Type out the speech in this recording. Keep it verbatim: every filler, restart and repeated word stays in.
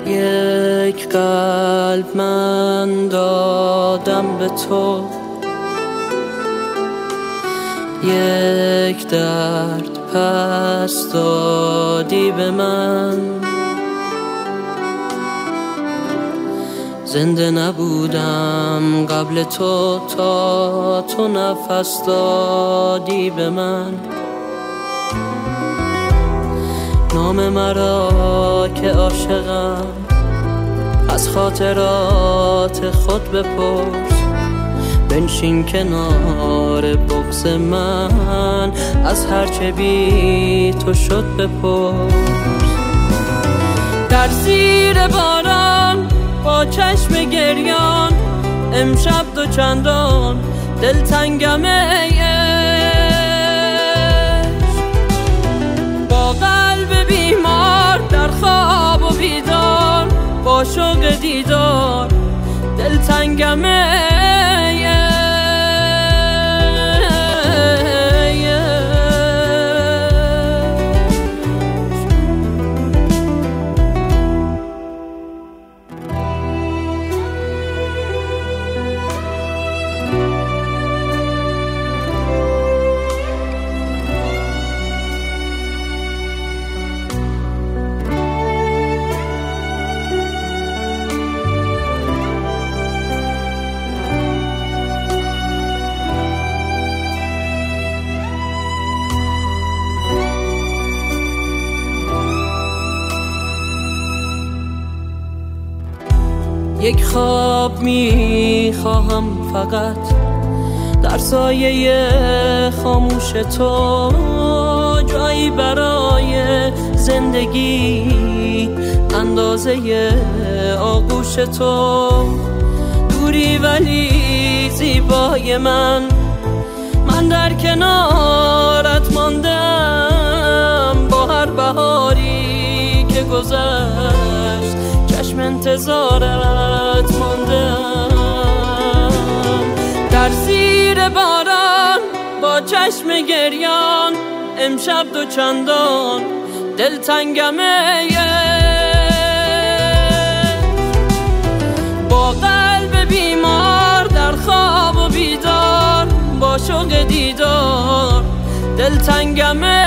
یک قلب من دادم به تو، یک درد پس دادی به من. زنده نبودم قبل تو تا تو نفس دادی به من. نام مرا که عاشقم از خاطرات خود بپرس. بنشین کنار بغض من از هرچه بی تو شد بپرس. در زیر باران با چشم گریان امشب دو چندان دلتنگم ای عشق. با قلب بیمار در خواب و بیدار با شوق دیدار دلتنگم ای عشق. یک خواب می خواهم فقط در سایه خاموش تو، جایی برای زندگی اندازه آغوش تو. دوری ولی زیبای من، من در کنارت ماندم با هر بهاری که گذشت چشم انتظارت ماندم. در زیر باران با چشم گریان امشب دو چندان دلتنگم ای عشق. با قلب بیمار در خواب و بیدار با شوق دیدار دلتنگم